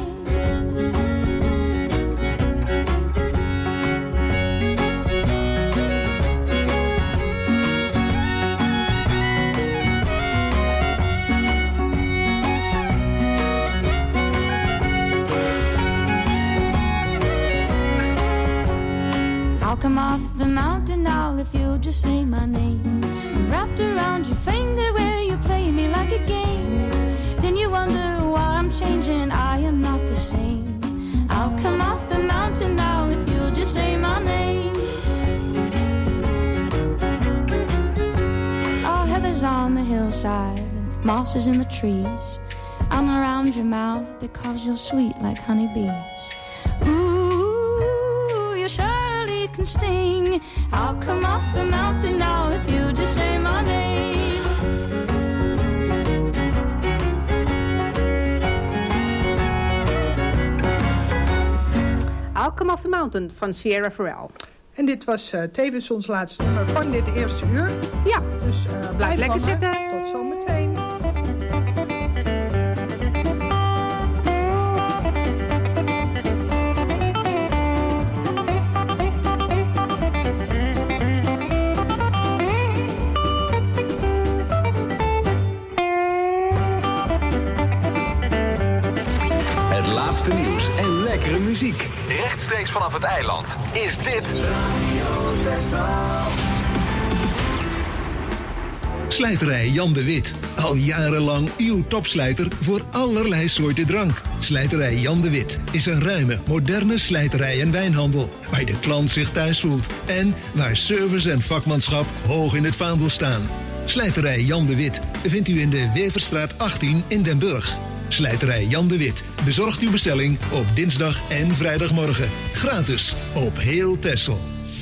I'll come off the mountain now if you just say my name. I'm wrapped around your finger where you play me like a game. Then you wonder why I'm changing, I am not the same. I'll come off the mountain now if you just say my name. Oh, heather's on the hillside and moss is in the trees. I'm around your mouth because you're sweet like honeybees. Ooh, you surely can sting. I'll come off the mountain now if you just say my name. I'll Come Off the Mountain van Sierra Farrell. En dit was uh, tevens ons laatste nummer van dit eerste uur. Ja, dus uh, blijf lekker zitten. Tot zometeen. Het laatste nieuws en lekkere muziek. Rechtstreeks vanaf het eiland is dit Slijterij Jan de Wit. Al jarenlang uw topslijter voor allerlei soorten drank. Slijterij Jan de Wit is een ruime, moderne slijterij en wijnhandel. Waar de klant zich thuis voelt. En waar service en vakmanschap hoog in het vaandel staan. Slijterij Jan de Wit vindt u in de Weverstraat achttien in Den Burg. Slijterij Jan de Wit bezorgt uw bestelling op dinsdag en vrijdagmorgen. Gratis op heel Texel.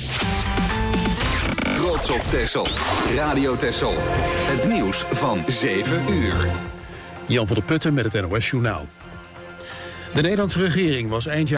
Trots op Texel. Radio Texel. Het nieuws van zeven uur. Jan van der Putten met het N O S Journaal. De Nederlandse regering was eind jaar